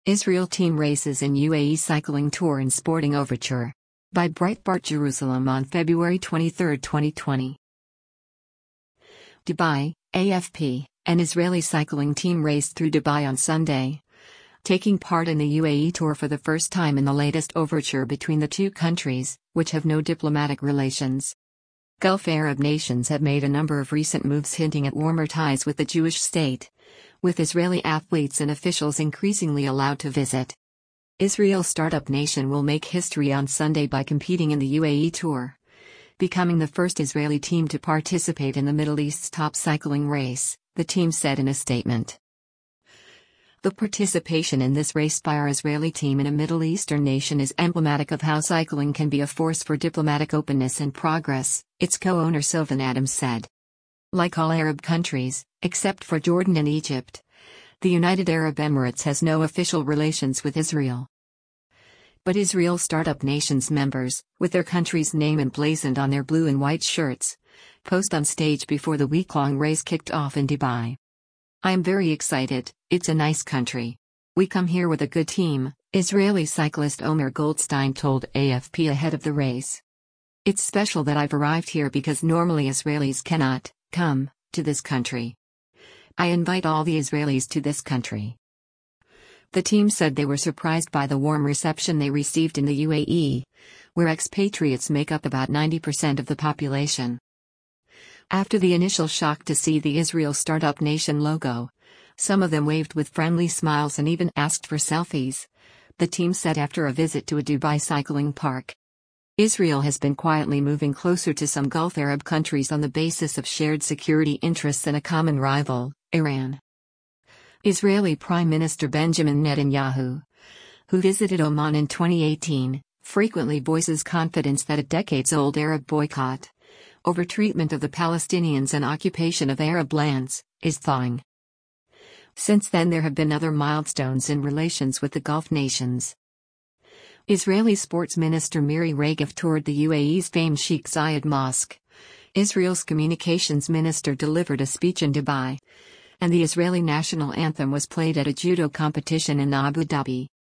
Israel team races in UAE cycling tour and sporting overture. By Breitbart Jerusalem on February 23, 2020. Dubai, AFP, an Israeli cycling team raced through Dubai on Sunday, taking part in the UAE tour for the first time in the latest overture between the two countries, which have no diplomatic relations. Gulf Arab nations have made a number of recent moves hinting at warmer ties with the Jewish state, with Israeli athletes and officials increasingly allowed to visit. Israel Startup Nation will make history on Sunday by competing in the UAE Tour, becoming the first Israeli team to participate in the Middle East's top cycling race, the team said in a statement. The participation in this race by our Israeli team in a Middle Eastern nation is emblematic of how cycling can be a force for diplomatic openness and progress, its co-owner Sylvan Adams said. Like all Arab countries, except for Jordan and Egypt, the United Arab Emirates has no official relations with Israel. But Israel Startup Nation's members, with their country's name emblazoned on their blue and white shirts, posed on stage before the week-long race kicked off in Dubai. "I am very excited, it's a nice country. We come here with a good team," Israeli cyclist Omer Goldstein told AFP ahead of the race. "It's special that I've arrived here because normally Israelis cannot come to this country. I invite all the Israelis to this country." The team said they were surprised by the warm reception they received in the UAE, where expatriates make up about 90% of the population. After the initial shock to see the Israel Startup Nation logo, some of them waved with friendly smiles and even asked for selfies, the team said after a visit to a Dubai cycling park. Israel has been quietly moving closer to some Gulf Arab countries on the basis of shared security interests and a common rival, Iran. Israeli Prime Minister Benjamin Netanyahu, who visited Oman in 2018, frequently voices confidence that a decades-old Arab boycott, over treatment of the Palestinians and occupation of Arab lands, is thawing. Since then there have been other milestones in relations with the Gulf nations. Israeli Sports Minister Miri Regev toured the UAE's famed Sheikh Zayed Mosque. Israel's communications minister delivered a speech in Dubai, and the Israeli national anthem was played at a judo competition in Abu Dhabi.